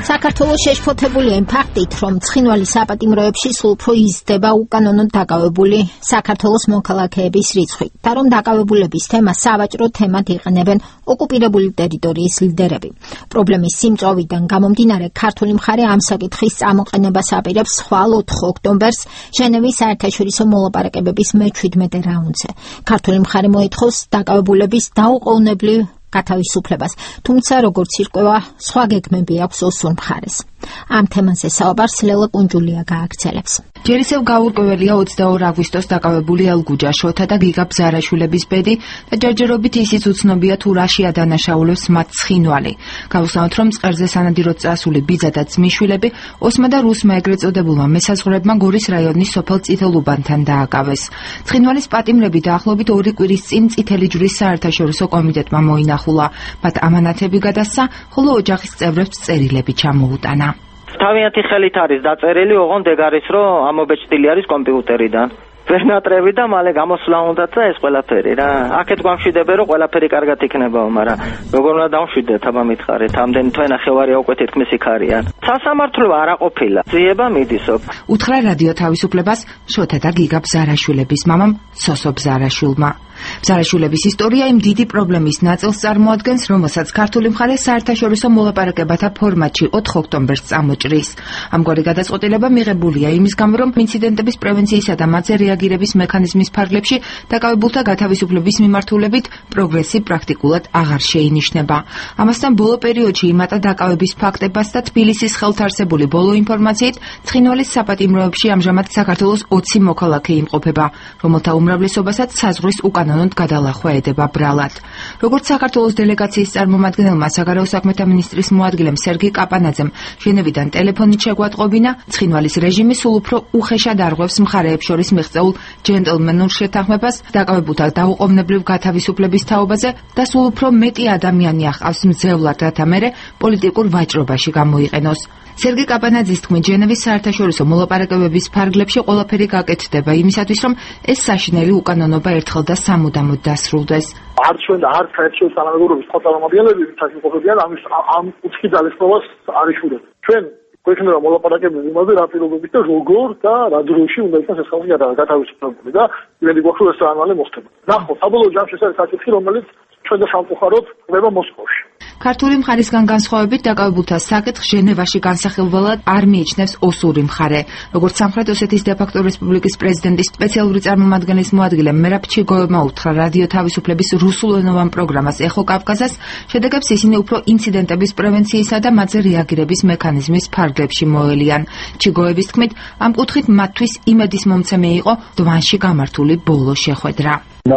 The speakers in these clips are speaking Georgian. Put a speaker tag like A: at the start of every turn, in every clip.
A: საქართველოს შეშფოთებულია იმ ფაქტით, რომ ცხინვალის საპატიმროებში სულ უფრო იზრდება უკანონოდ დაკავებული საქართველოს მოქალაქეების რიცხვი და რომ დაკავებულების თემას სავაჭრო თემად იყენებენ ოკუპირებული ტერიტორიის ლიდერები. პრობლემის სიმწვავიდან გამომდინარე, ქართული მხარე ამ საკითხის წამოყენებას აპირებს ხვალ 4 ოქტომბერს ჟენევის საერთაშორისო მოლაპარაკებების მე-17 რაუნდზე. ქართული მხარე მოითხოვს დაკავებულების დაუყოვნებლივ გათავისუფლებას, თუმცა როგორც ირკვევა, სხვა გეგმები აქვს ოსურ მხარეს. ამ თემაზე საუბარს ლელა კუნჯულია გააგრძელებს.
B: ჯერ ისევ გაურკვეველია 22 აგვისტოს დაკავებული ელგუჯა შოთა და გიგა ბზარაშვილების ბედი და ჯერჯერობით ისიც უცნობია თუ რაშია დანაშაულებს მათ ცხინვალი. გავუსაუბროთ, რომ მწყერზე სანადიროდ წასული ბიძა და ძმისშვილები ოსმა და რუსმა ეგრეთ წოდებულმა მესაზღვრებმა გორის რაიონის სოფელ წითელუბანთან დააკავეს. ცხინვალის პატიმრები დაახლოებით 2 კვირის წინ წითელი ჯვრის საერთაშორისო კომიტეტმა მოინახულა. მათ ამანათები გადასცა, ხოლო ოჯახის წევრებს წერილები ჩამოუტანა.
C: თავიანთი ხელით არის დაწერილი, ოღონდ ეგ არის, რომ ამობეჭდილი არის კომპიუტერიდან. ვერ ნატრები და მალე გამოსვლა უნდათ და ეს ყველაფერი რა. აქეთ გვამშვიდებენ, რომ ყველაფერი კარგად იქნებაო, მაგრამ როგორ უნდა დავშვიდეთ, აბა მითხარით, ამდენი თვენახევარია უკვე თითქმის იქ არიან. სასამართლო არა ყოფილა. ძიება მიდისო.
B: უთხრა რადიო თავისუფლებას შოთა და გიგა ბზარაშვილების მამამ სოსო ბზარაშვილმა. ბზარაშვილების ისტორია იმ დიდი პრობლემის ნაწილს წარმოადგენს, რომელსაც ქართული მხარე საერთაშორისო მოლაპარაკებათა ფორმატში 4 ოქტომბერს წამოჭრის. ამგვარი გადაწყვეტილება მიღებულია იმის გამო, რომ ინციდენტების პრევენციისა და მათზე რეაგირების მექანიზმის ფარგლებში დაკავებულთა გათავისუფლების მიმართულებით პროგრესი პრაქტიკულად აღარ შეინიშნება. ამასთან ბოლო პერიოდში იმატა დაკავების ფაქტებაც და თბილისის ხელთარსებული ბოლო ინფორმაციით ცხინვალის საპატიმროებში ამჟამად საქართველოს 20 მოქალაქე იმყოფება, რომელთა უმრავლესობასაც საზღვრის უკანონოდ გადალახვა ედება ბრალად. როგორც საქართველოს დელეგაციის წარმომადგენელმა საგარეო საქმეთა მინისტრის მოადგილემ სერგი კაპანაძემ ჟენევიდან ტელეფონით შეგვატყობინა, ცხინვალის რეჟიმი სულ უფრო უხეშად არღვევს მხარეებს შორის მიღწეულ ჯენტლმენურ შეთანხმებას დაკავებულთა დაუყოვნებლივ გათავისუფლების თაობაზე და სულ უფრო მეტი ადამიანი ახავს მძევლად, რათა მერე პოლიტიკურ ვაჭრობაში გამოიყენოს. სერგი კაპანაძის თქმით, ჟენევის საერთაშორისო მოლაპარაკებების ფარგლებში ყველაფერი გაკეთდება იმისათვის, რომ ეს საშინელი უკანონობა ერთხელ და სამუდამოდ დასრულდეს.
D: არც ჩვენ და არც საერთაშორისო თანამეგობრობის სხვა წარმომადგენლები საქმეობებიან ამ კუთხის ძალისხმევას არ იშურებთ. ჩვენ გვექნება მოლაპარაკებები იმაზე, რა პირობებით და როგორ და რა დროში უნდა იყოს ეს ხალხი გათავისუფლებული და იმედი გვაქვს, რომ ეს ამალე მოხდება. ნახოთ, საბოლოო ჯამში ეს არის საკითხი, რომელიც ჩვენ და სამწუხაროდ ხდება მოსკოვში.
B: ქართული მხარისგან განსხვავებით დაკავებულთა საკითხს ჟენევაში განსახილველად არ მიიჩნევს ოსური მხარე. როგორც სამხრეთ ოსეთის დე-ფაქტო რესპუბლიკის პრეზიდენტის სპეციალური წარმომადგენლის მოადგილე მერაბ ჩიგოევმა უთხრა რადიო თავისუფლების რუსულენოვან პროგრამას ეხო კავკაზას, შედეგებს ისინი უფრო ინციდენტების პრევენციისა და მათზე რეაგირების მექანიზმის ფარგლებში მოელიან. ჩიგოევის თქმით, ამ კუთხით მათთვის იმედის მომცემი იყო დვანში გამართული ბოლო შეხვედრა.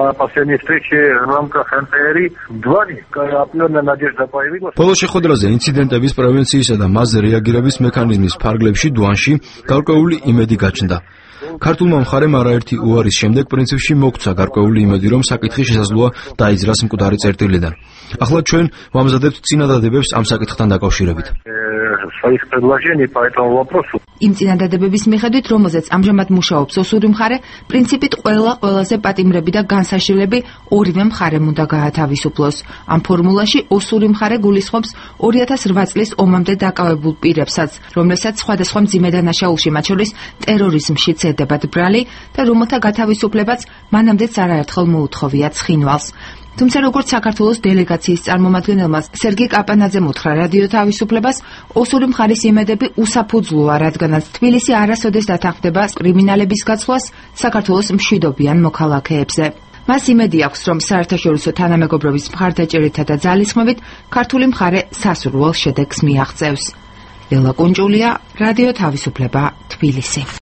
E: ბოლო შეხვედრაზე ინციდენტების პრევენციისა და მასზე რეაგირების მექანიზმის ფარგლებში დვანში გარკვეული იმედი გაჩნდა. ქართულმა მხარემ არაერთი უარის შემდეგ პრინციპში მოგცა გარკვეული იმედი, რომ საკითხი შესაძლოა დაიძრას მკვდარი წერტილიდან. ახლა ჩვენ ვამზადებთ წინადადებებს ამ საკითხთან დაკავშირებით.
B: იმ წინადადებების მიხედვით, რომელზეც ამჟამად მუშაობს ოსური მხარე, პრინციპით ყველაზე პატიმრები და განსაშილები ორივე მხარემ უნდა გაათავისუფლოს. ამ ფორმულაში ოსური მხარე გულისხმობს 2008 წლის ომამდე დაკავებულ პირებსაც, რომელსაც სხვადასხვა მძიმე დანაშაულში, მათ შორის ტერორიზმშიც ედებათ ბრალი და რომელთა გათავისუფლებაც მანამდეც არაერთხელ მოუთხოვია ცხინვალს. თუმცა როგორც საქართველოს დელეგაციის წარმომადგენელმა სერგი კაპანაძემ უთხრა რადიო თავისუფლებას, ოსური მხარის იმედები უსაფუძვლოა, რადგანაც თბილისი არასოდეს დათანხმდება კრიმინალების გაცვლას საქართველოს მშვიდობიან მოქალაქეებზე. მას იმედი აქვს, რომ საერთაშორისო თანამეგობრობის მხარდაჭერითა და ძალისხმევით ქართული მხარე სასურველ შედეგს მიაღწევს. ლელა კუნჯულია, რადიო თავისუფლება, თბილისი.